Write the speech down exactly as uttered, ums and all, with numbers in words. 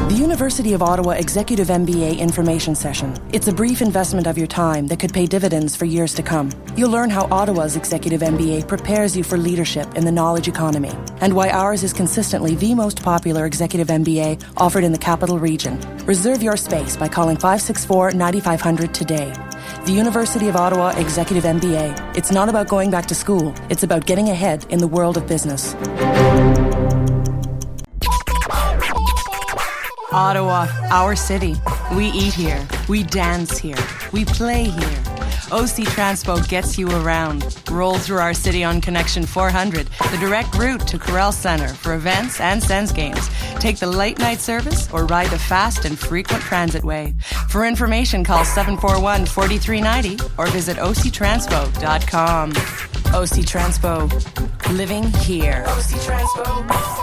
The University of Ottawa Executive M B A Information Session. It's a brief investment of your time that could pay dividends for years to come. You'll learn how Ottawa's Executive M B A prepares you for leadership in the knowledge economy, and why ours is consistently the most popular Executive M B A offered in the Capital Region. Reserve your space by calling five six four, nine five zero zero today. The University of Ottawa Executive M B A. It's not about going back to school. It's about getting ahead in the world of business. Ottawa, our city. We eat here. We dance here. We play here. O C Transpo gets you around. Roll through our city on Connection four hundred, the direct route to Corral Centre for events and Sens games. Take the late night service or ride the fast and frequent transit way. For information, call seven four one, four three nine zero or visit o c transpo dot com. O C Transpo. Living here. O C Transpo.